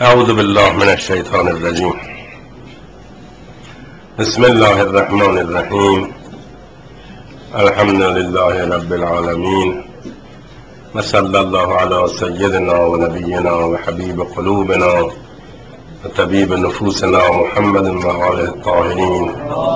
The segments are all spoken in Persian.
اعوذ بالله من الشیطان الرجیم. بسم الله الرحمن الرحیم. الحمد لله رب العالمین و صلی الله علی سیدنا و نبینا و حبیب قلوبنا و طبیب نفوسنا محمد و آله الطاهرین.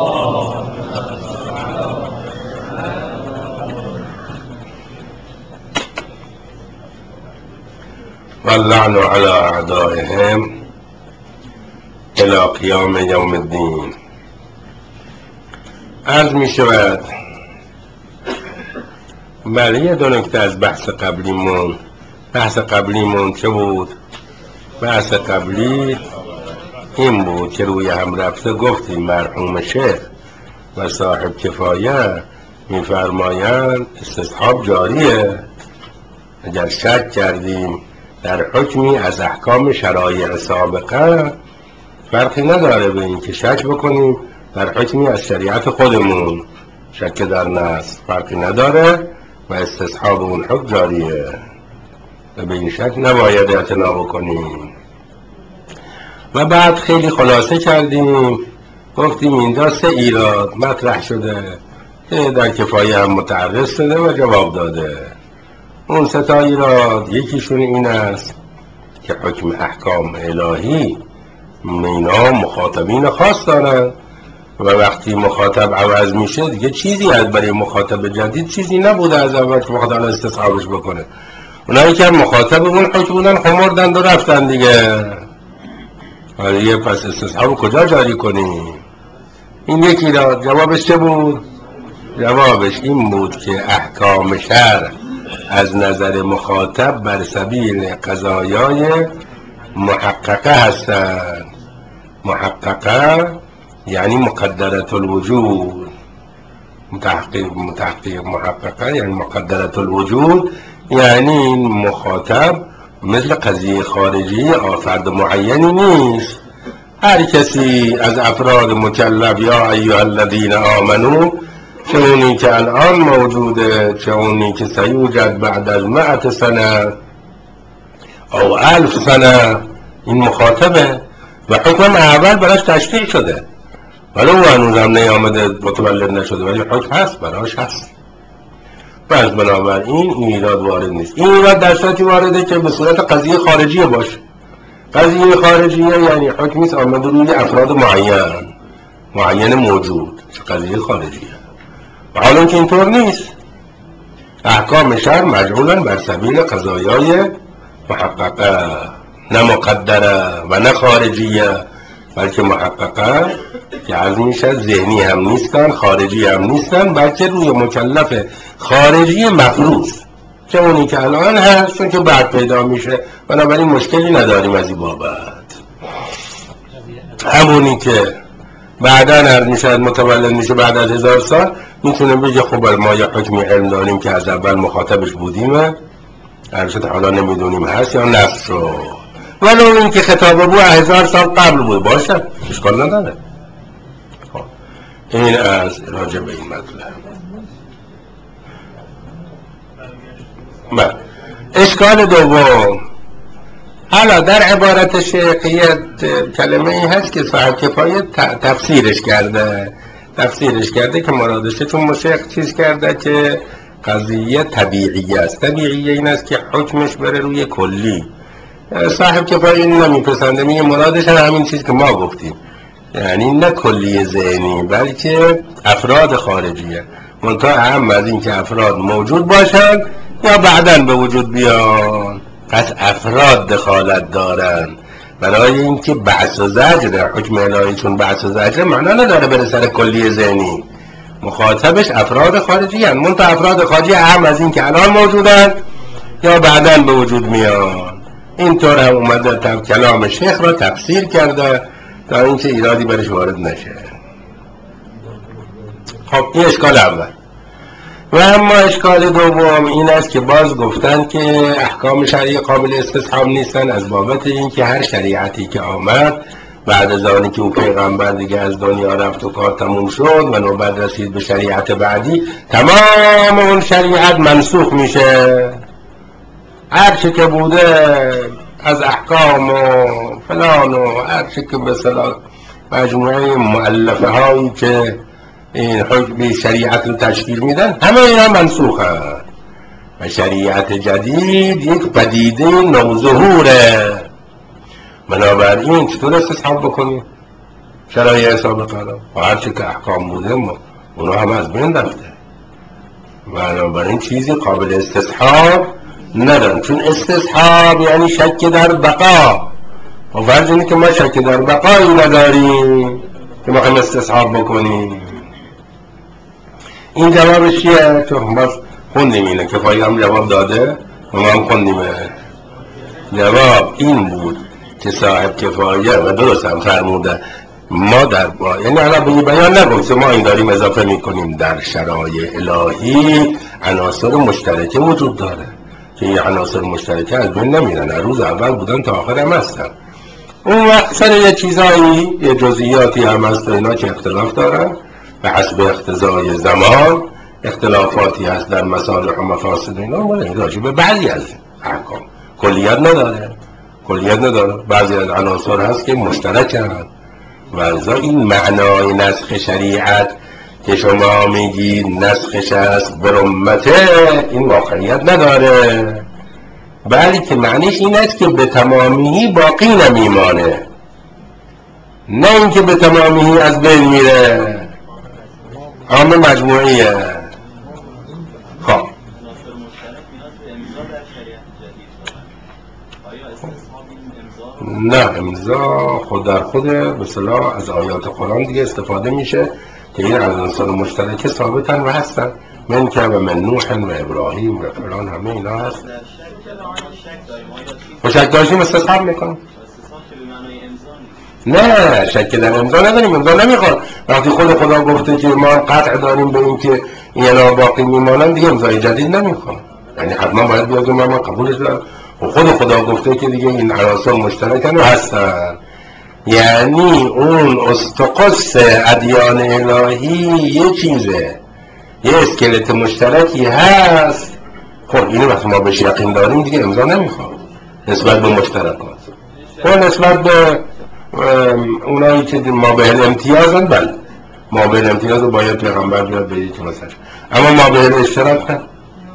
واللعن على اعدائهم الى قیام یوم الدین. عرض می شود بله یه دو نکته از بحث قبلیمون چه بود؟ بحث قبلی این بود که روی هم رفته گفتیم مرحوم شیخ و صاحب کفایه میفرمایند استصحاب جاریه. اگر شک کردیم در حکمی از احکام شرایع سابقه فرقی نداره به این که شک بکنیم در حکمی از شریعت خودمون، شک در نص فرقی نداره و استصحاب اون حکم جاریه و به این شک نباید اعتنا بکنیم. و بعد خیلی خلاصه کردیم، گفتیم اینجا 3 ایراد مطرح شده که در کفایه هم متعرض شده و جواب داده. اون 3 ایراد یکیشون این است که حکم احکام الهی اینا مخاطبین خاص دارن و وقتی مخاطب عوض میشه دیگه چیزی از برای مخاطب جدید چیزی نبوده از اول که مخاطب استصحابش بکنه. اونایی که مخاطب اون حکم بودن خمردند و رفتن دیگه. حالا پس استصحاب کجا جاری کنیم؟ این یکی ایراد. جوابش چه بود؟ جوابش این بود که احکام شرع از نظر مخاطب بر سبیل قضایای محققه هستند. محققه یعنی مقدرة الوجود. محققه یعنی مقدرة الوجود، یعنی این مخاطب مثل قضیه خارجی فرد معینی نیست. هر کسی از افراد مکلف یا ایها الذین آمنو، چه اونی که الان موجوده چه اونی که سیوجد بعد از 100 سنه او 1000 سنه، این مخاطبه و حکم اول براش تشکیل شده ولو هنوز هم نیامده متولد نشده ولی حکم هست براش هست. پس بنابراین این ایراد وارد نیست. این ایراد در صورتی وارده که به صورت قضیه خارجیه باشه. قضیه خارجیه یعنی حکمیست آمده روی افراد معین موجود، قضیه خارجیه. و حالا که اینطور نیست، احکام شرع مجعولن بر سبیل قضایای محققه، نه مقدره و نه خارجیه، بلکه محققه که عرض میشه ذهنی هم نیستن خارجی هم نیستن، بلکه روی مکلف خارجی مفروض، چه اونی که الان هست چون که بعد پیدا میشه. بنابراین مشکلی نداریم از این بابت. همونی که بعدا عرض میشه متولد میشه بعد از 1000 سال میتونه بگه خب ما یه حکمی علم داریم که از اول مخاطبش بودیم، عرض حالا نمیدونیم هست یا نفس رو، ولو این که خطابه بود 1000 سال قبل بود باشه اشکال نداره. این از راجع به این مطلب. اشکال دوم، حالا در عبارت شیخیت کلمه ای هست که صاحب کفایه تفسیرش کرده که مرادشه، چون شیخ چیز کرده که قضیه طبیعیه است. طبیعیه این است که حکمش بره روی کلی. صاحب کفایه این نمیپسنده، میگه مرادش همین چیز که ما گفتیم، یعنی نه کلی ذهنی بلکه افراد خارجیه، منتها اهم از این که افراد موجود باشن یا بعداً به وجود بیان. پس افراد دخالت دارن برای اینکه بحث و زجر حکم الهی، چون بحث و زجر معنا نداره بره سر کلی ذهنی، مخاطبش افراد خارجی هستند. منتها افراد خارجی اهم از این که الان موجودن یا بعداً به وجود میان. اینطور هم اومده کلام شیخ را تفسیر کرده تا اینکه ایرادی برش وارد نشه. خب این اشکال اول. و اما اشکال دوم این است که باز گفتن که احکام شرعی قابل استصحاب نیستن از بابت این که هر شریعتی که آمد بعد از آنی که او پیغمبر دیگه از دنیا رفت و کار تموم شد و نوبت رسید به شریعت بعدی، تمام اون شریعت منسوخ میشه. هر چه که بوده از احکام و فلان و هر چه که به صلاح مجموعه مؤلفه هایی که این حکم شریعت رو تشکیل میدن همه اینا منسوخ هست و شریعت جدید یک پدیده نوظهوره. بنابراین چطور استصحاب بکنیم شرایع حساب قرار و هر چه که احکام بوده ما اونا همه از بین رفته. بنابراین چیزی قابل استصحاب ندارن، چون استصحاب یعنی شک در بقا و فرض اینه که ما شک در بقایی نداریم که ما هم استصحاب بکنیم. این جوابش چیه؟ تو هم خوندیم اینه کفایی هم جواب داده و ما هم خوندیم. جواب این بود که صاحب کفایه و درست هم فرموده ما در یعنی الان به بیان نگم ما این داریم اضافه میکنیم در شرایع الهی عناصر مشترکه وجود داره که این عناصر مشترکه از بین نمیرن، از روز اول بودن تا آخر هم هستن. اون وقت سر یه چیزایی یه جزئیاتی هم هست اینا که اختلاف دارن به حسب اقتضای زمان، اختلافاتی هست در مصالح و مفاسد اینا، ولی راجع به بعضی از احکام کلیت نداره. بعضی از عناصر هست که مشترکن و ازا این معنای نسخ شریعت که شما میگید نسخش است بر امته این واقعیت نداره، بلکه معنیش این است که به تمامی باقی نمیمانه، نه اینکه به تمامی از بین میره. عام مجموعیه. خب نه امضا خود در خود به اصطلاح از آیات قرآن دیگه استفاده میشه که این عناصر مشترکه ثابتن و هستن، من که و من نوح و ابراهیم و فلان همه اینا هست. و شک داشتیم استصحاب میکنم. نه شک در امضا نداریم، امضا نمیخواد. وقتی خدا گفته که ما قطع داریم به این که اینا باقی میمانن دیگه امضای جدید نمیخواد، یعنی حتما باید بیاد ما قبولش دارم و خدا گفته که دیگه این عناصر مشترکن و هستن، یعنی اون استقص ادیان الهی یه چیزه، یه اسکلت مشترکی هست. خب اینو وقتی ما بهش یقین داریم دیگه امضا نمیخواد نسبت به مشترکات و نسبت به اونایی که ما به امتیازن. بله ما به امتیاز باید پیغمبر بیاد به یک مسئله، اما ما به اشتراک نه.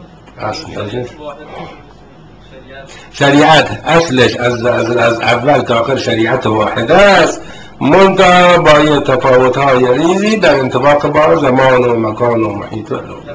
شریعت اصلش از اول تا آخر شریعت واحده است، منتها با یه تفاوت‌های ریزی در انطباق با زمان و مکان و محیط و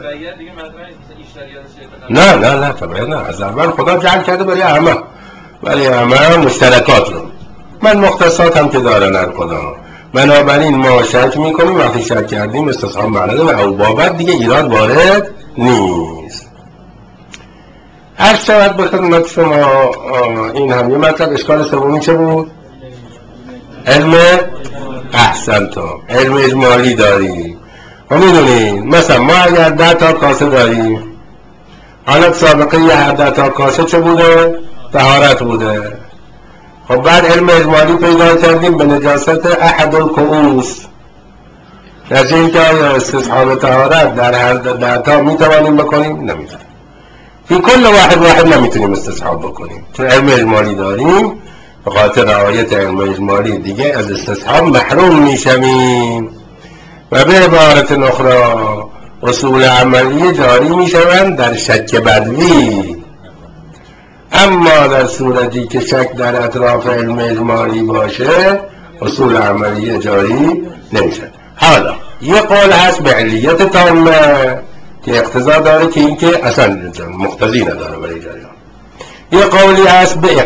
نه تبعیت نه. از اول خدا جعل کرده برای همه مشترکات رو، من مختصات هم که دارن هر خدا. بنابراین ما شک میکنیم، وقتی شک کردیم استصحاب معنی و او بابت دیگه ایراد وارد نیست. هر شود به خدمت شما این هم یه مطلب. اشکال سومی چه بود؟ علم احسنتم، علم اجمالی داریم و میدونید مثلا ما اگر 10 تا کاسه داریم، حالت سابقه یه هر 10 تا کاسه چه بوده؟ طهارت بوده. خب بعد علم اجمالی پیدا کردیم به نجاست احد الکؤوس، از این که آیا استصحاب طهارت در هر 10 تا میتوانیم بکنیم؟ نمیتونیم. فی کل واحد نمیتونیم استصحاب بکنیم چون علم اجمالی داریم. به خاطر رعایت علم اجمالی دیگه از استصحاب محروم میشویم و به عبارت اخرى اصول عملی جاری میشوند در شک بدوی. اما در صورتی که شک در اطراف علم اجمالی باشه اصول عملی جاری نمیشه. حالا یه قول هست به علیت تامه که اقتضا داره که این که اصلا مقتضی نداره برای جریان. یه قولی هست به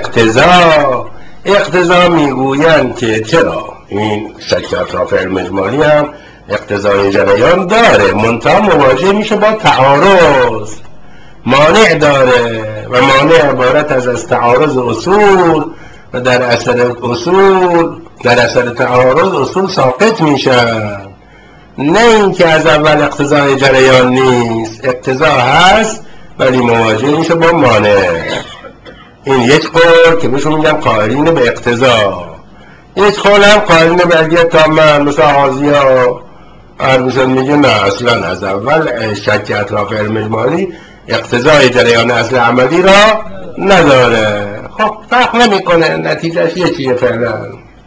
اقتضا میگوین که چرا این شک اطراف علم اجمالی هم اقتضای جریان داره، منتها مواجه میشه با تعارض، مانع داره و مانع عبارت از تعارض اصول و در اثر تعارض اصول ساقط میشن. نه این که از اول اقتضای جریان نیست، اقتضا هست ولی مواجه میشه با مانع. این یک قول که بهشون میگن قائلین به اقتضا. یک قول هم قائلین به علیت تامه، مثل حاضیا اربوسن میگه نه اصلا از اول شک اطراف علم اجمالی اقتضای جریان اصل عملی را نداره. خب فرق نمیکنه، نتیجهش یکیه فعلا.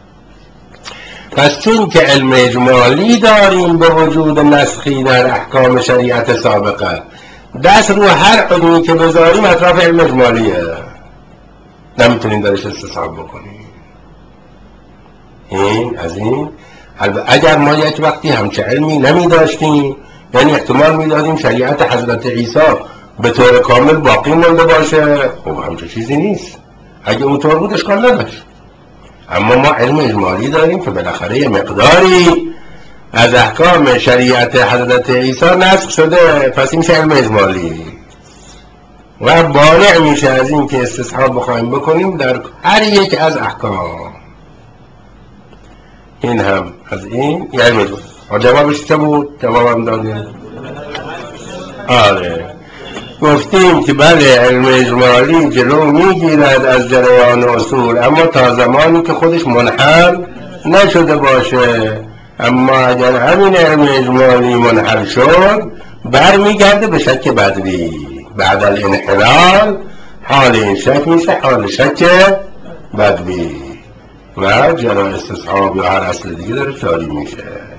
پس چون که علم اجمالی داریم به وجود نسخی در احکام شریعت سابقه، دست رو هر علمی که بذاریم اطراف علم اجمالیه، نمیتونیم درش استصحاب بکنیم. این از این. اگر ما یک وقتی همچه علمی نمی داشتیم، یعنی احتمال میدادیم شریعت حضرت عیسی به طور کامل باقی مونده باشه، خب همچه چیزی نیست. اگه اونطور بود اشکال نداشت. اما ما علم اجمالی داریم که بالاخره یه مقداری از احکام شریعت حضرت عیسی نسخ شده، پس این میشه علم اجمالی و بانع میشه از این که استصحاب بخوایم بکنیم در هر یک از احکام. این هم از این یه علم اجمالی. جوابش چه بود؟ جوابم دادیم؟ آره، گفتیم که بله علم اجمالی جلو میگیرد از جریان اصول، اما تا زمانی که خودش منحل نشده باشه. اما اگر همین علم اجمالی منحل شد، برمیگرده به شک بدوی. بعد الانحلال حال این شک میشه حال شک بدوی و جرا استصحاب یا هر اصل دیگه داره جاری میشه.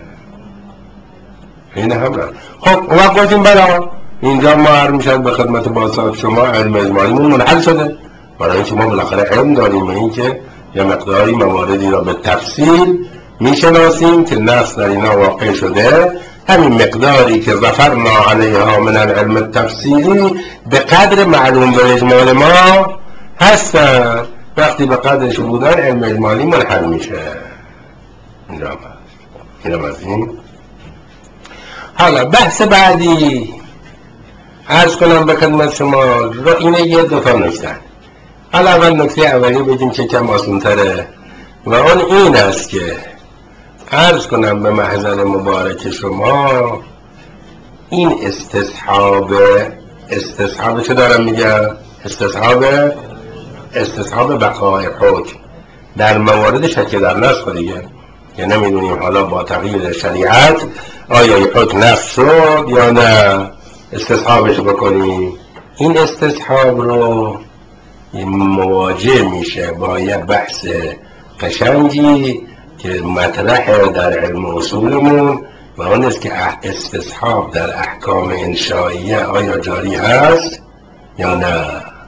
این هم رد. خب اون وقت گفتیم بلا اینجا ما عرض میشد به خدمت بازساد شما علم اجمالیمون منحل شده، برای اینکه ما بالاخره علم داریم به اینکه یه مقداری مواردی را به تفصیل میشناسیم که نص در اینا واقع شده. همین مقداری که ظفرنا علیها من العلم التفصیلی به قدر معلوم به اجمال ما هستن. وقتی به قدرش بودن علم اجمالی منحل میشه. اینم از این. حالا بحث بعدی عرض کنم به خدمت شما را اینه، یه دوتا نکته. حالا اول نکته اولی بگیم که کم آسان‌تره و اون این است که عرض کنم به محضر مبارک شما این استصحاب چه دارم میگم؟ استصحاب بقای حکم در موارد شک در نسخ دیگه، که نمیدونیم حالا با تغییر شریعت آیا حکم نسخ شد یا نه، استصحابش بکنیم. این استصحاب رو مواجه میشه با یه بحث قشنگی که مطرح در علم اصولمون و اون است که استصحاب در احکام انشائیه آیا جاری هست یا نه.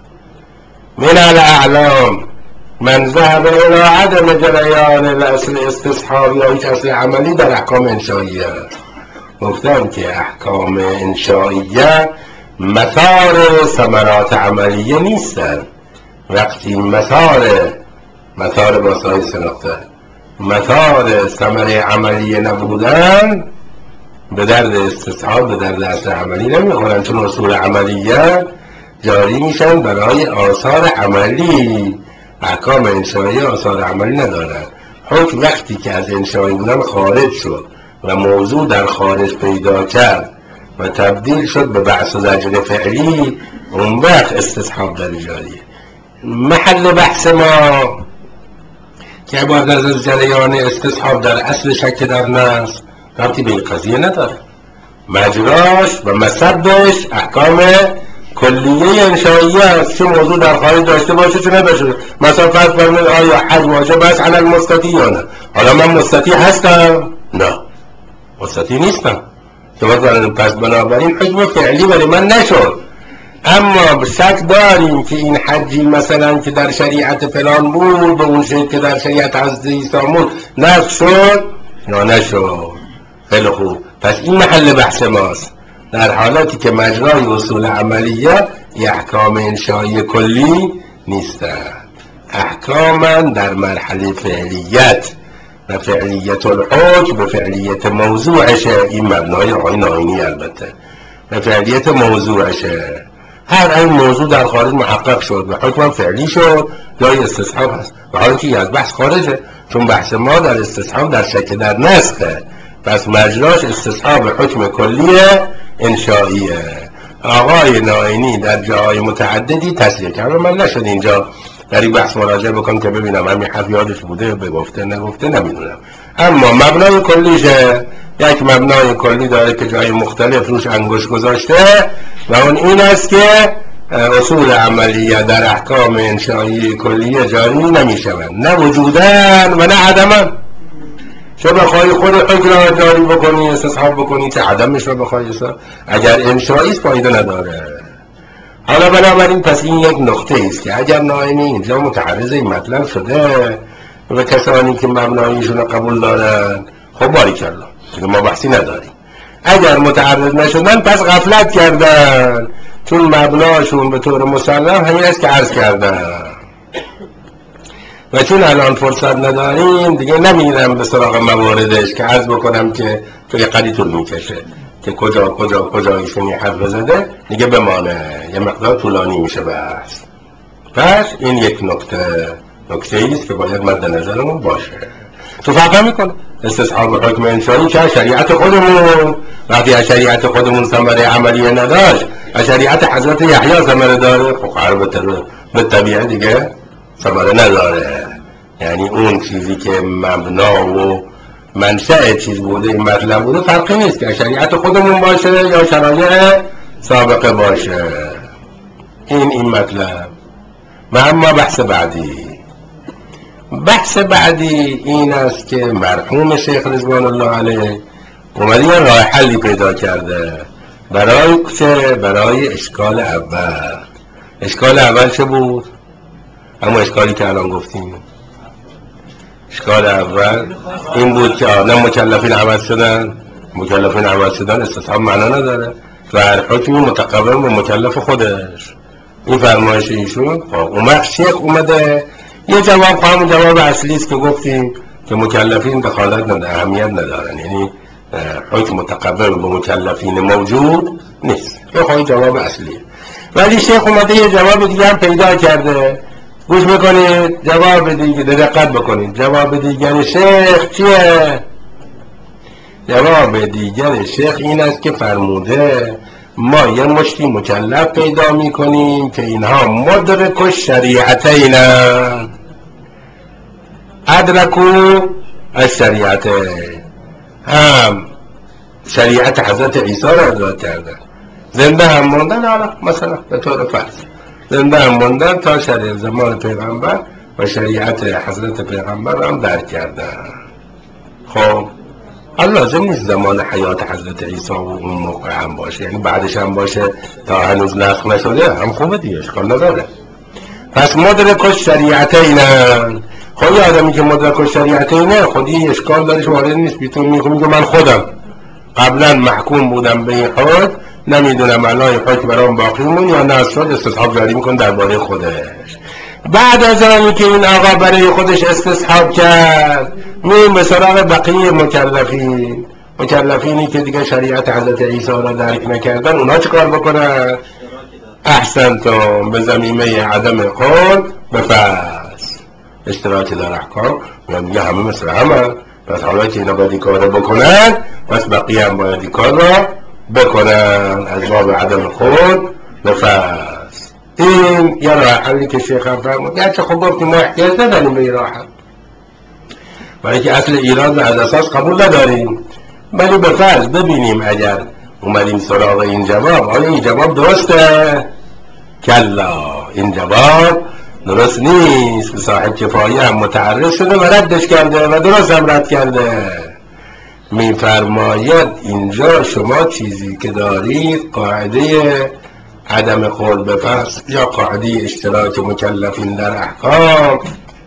من الاعلام من ذهب الى عدم جریان الاصل استصحاب یا هیچ اصل عملی در احکام انشائیه. گفتم که احکام انشائیه مثار ثمرات عملیه نیستن. وقتی مثار باسای سناخته مثار ثمره عملیه نبودن، به درد استصحاب به درد اصل عملی نمیخورن، چون اصول عملیه جاری میشن برای آثار عملی. احکام انشائیه آثار عملی ندارن. حکم وقتی که از انشایی بودن خارج شد و موضوع در خارج پیدا کرد و تبدیل شد به بحث و زجر فعلی، اون وقت استصحاب در جاریه. محل بحث ما که عبارت از جریان استصحاب در اصل شک در نسخ ربطی به این قضیه نداره. مجراش و مصبش احکام کلیه انشائیه است، چه موضوع در خارج داشته باشه چه نداشته. مثلا فرض فرمایید آیا حج واجب است علی المستطیع یا نه؟ حالا من مستطیع هستم؟ نه، مستطیع نیستم. پس بنابراین حکم فعلی ولی من نشد. اما شک داریم که این حجی مثلا که در شریعت فلان بود به اون شکل که در شریعت حضرت عیسی بود نسخ شد یا نشد. خیلی خوب، پس این محل بحث ماست. در حالاتی که مجرای اصول عملیه احکام انشایی کلی نیستن، احکاما در مرحله فعلیت و فعلیت الحکم به فعلیت موضوعشه. این مبنای آیینی البته به فعلیت موضوعشه. هر این موضوع در خارج محقق شد و حکم فعلی شد جای استصحاب هست و حالا که از بحث خارجه، چون بحث ما در استصحاب در شک در نسخه، پس مجراش استصحاب حکم کلی انشائیه. آقای نائینی در جاهای متعددی تصریح کرد و من نشد اینجا در این بحث مراجعه بکنم که ببینم همین حرف یادش بوده بگفته نگفته نمیدونم. اما مبنای کلیشه یک مبنای کلی داره که جای مختلف روش انگشت گذاشته و اون این است که اصول عملیه در احکام انشایی کلیه جاری نمی شوند، نه وجودن و نه عدمن. چه بخوای خود حکم را جاری بکنی استصحاب بکنی، چه عدمش را بخوای اگر انشایی است فایده نداره. حالا بنابراین پس این یک نقطه است که اگر نائمی اینجا متعرض این مطلب شده و کسانی که مبناییشون قبول دارن، خب باریکالله دیگه ما بحثی نداریم. اگر متعرض نشدن پس غفلت کردن، چون مبناشون به طور مسلم همین است که عرض کردن و چون الان فرصت نداریم دیگه نمیرم به سراغ مواردش که عرض بکنم که تو یه قدری طول میکشه که کجا ایشونی حرف زده دیگه بمانه، یه مقدار طولانی میشه بحث. پس این یک نکته ایست که باید مد نظرمون باشه. تو فرق میکنه استصحاب حکم انشایی که شریعت خودمون، وقتی از شریعت خودمون ثمره عملیه نداشت، از شریعت حضرت یحیی ثمره داره، خب البته به طبیعه دیگه ثمره نداره. یعنی اون چیزی که مبنا و منشأ چیز بوده این مطلب بوده فرقی نیست که شریعت خودمون باشه یا شرایع سابقه باشه. این مطلب. و اما بحث بعدی این است که مرحوم شیخ رضوان الله علیه اومده یه راه حلی پیدا کرده برای اشکال اول. اشکال اول چه بود؟ اما اشکالی که الان گفتیم. اشکال اول این بود که نه مکلفین عوض شدن استصحاب معنا نداره و هر حکمی متقوم به مکلف خودش. این فرمایش ایشون. خب شیخ اومده یه جواب اصلی است که گفتیم که مکلفین دخالت نداره، اهمیت ندارن، یعنی حکم متقوم به مکلفین موجود نیست. این جواب اصلیه. ولی شیخ اومده یه جواب دیگه هم پیدا کرده. گوش میکنید جواب دیگه، دقت بکنید. جواب دیگر شیخ چیه؟ جواب دیگر شیخ این است که فرموده ما یه مشتی مکلف پیدا میکنیم که اینها مدرک الشریعتین، ادرکو الشریعتین، هم شریعت حضرت عیسی را ادراک کردن، زنده هم موندن. حالا مثلا به طور فرض زنده هم موندن تا شریعت زمان پیغمبر و شریعت حضرت پیغمبر هم درک کردن. خب لازم نیست زمان حیات حضرت عیسی و اون موقع هم باشه، یعنی بعدش هم باشه تا هنوز نسخ نشده هم خوبه دیگه، اشکال نداره. پس مدرک الشریعتین. خب یه آدمی که مدرک الشریعتین خودی اشکال دارش وارد نیست، بیتون میگه من خودم قبلا محکوم بودم به این حکم، نمیدونم الان حکم برام باقی مون یا نه شد، استصحاب جاری میکن درباره خودش. بعد از آنی که این آقا برای خودش استصحاب کرد میریم به سراغ بقیه مکلفینی که دیگه شریعت حضرت عیسی را درک نکردن، اونا چه کار بکنن؟ احسنتم، به زمینه عدم قول بفرض اشتراک در احکام، میگه همه مثل همه، پس حالا که اینا باید این کار رو بکنن پس بقیه هم باید این کار رو بکنن از باب عدم قول بفرض. این یه راه حلی که شیخ هم فرمود. گرچه خب گفتیم ما احتیاج نداریم به این راه حل، برای که اصل ایراد از اساس قبول نداریم، ولی به فرض ببینیم اگر اومدیم سراغ این جواب، آیا این جواب درسته؟ کلا، این جواب درست نیست. صاحب کفایه هم متعرض شده و ردش کرده و درست هم رد کرده. میفرماید اینجا شما چیزی که دارید قاعده عدم قول به فصل یا قاعده اشتراک مکلفین در احکام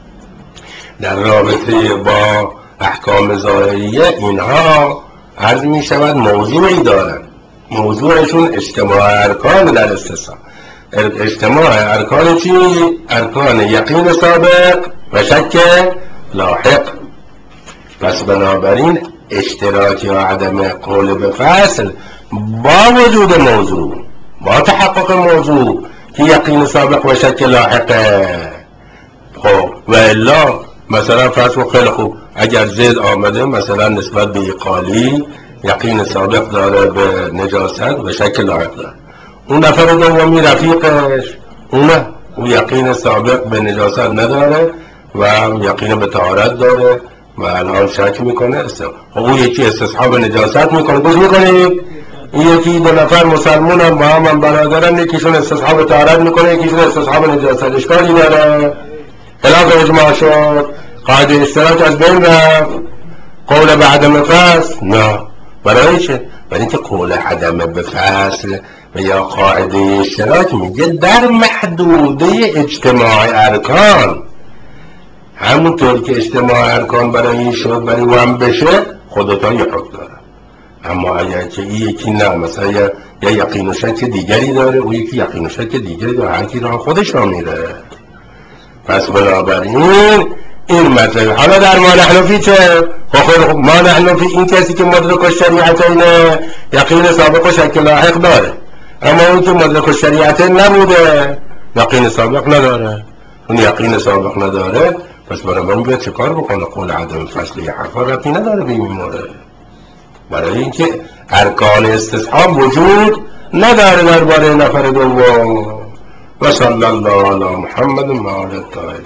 در رابطه با احکام ظاهریه، اینها عرض می شود موضوعی دارن. موضوعشون اجتماع ارکان در استثناء. اجتماع ارکان چی؟ ارکان یقین سابق و شک لاحق. پس بنابراین اشتراک یا عدم قول به فصل با وجود موضوع، با تحقق موضوع که یقین سابق و شک لاحقه. خب و الا مثلا فرض کن خیلی خوب اگر زید آمده مثلا نسبت به قالی یقین سابق داره به نجاست و شک لاحق داره، اون نفر دومی رفیقش اون یقین سابق به نجاست نداره و یقین به طهارت داره و الان شک میکنه، خب اون یکی استصحاب نجاست میکنه. گوش میکنید این یکی دو نفر مسلمون هم با هم برادرن، یکیشون استصحاب طهارت میکنه، یکیشون استصحاب نجاست. اشکالی داره؟ خلاف اجماع شد، قاعده اشتراک از بین رفت. قول به عدم فصل نه. برای چه؟ برای اینکه قول عدم به فصل و یا قاعده اشتراک میگه در محدوده اجتماع ارکان، همونطور که اجتماع ارکان برای این شد برای او هم بشه، خودتا یه حکم داره. اما اگر که این یکی نه، مثلا یا یقین و شک دیگری داره، او یکی یقین و شک دیگری داره، هر کی راه خودش را میره. پس بنابراین این مطلب. حالا در ما نحنفی چه؟ خب ما نحنفی این کسی که مدرک الشریعتین یقین سابق و شک لاحق داره، اما اون که مدرک الشریعتین نبوده یقین سابق نداره. اون یقین سابق نداره، پس بنابراین باید چه کار بکنه؟ قول عدم فصل یه حرفا ربطی نداره به این مورد، برای اینکه ارکان استصحاب وجود نداره درباره نفر دوم. و صلی الله علی محمد و آله الطاهرین.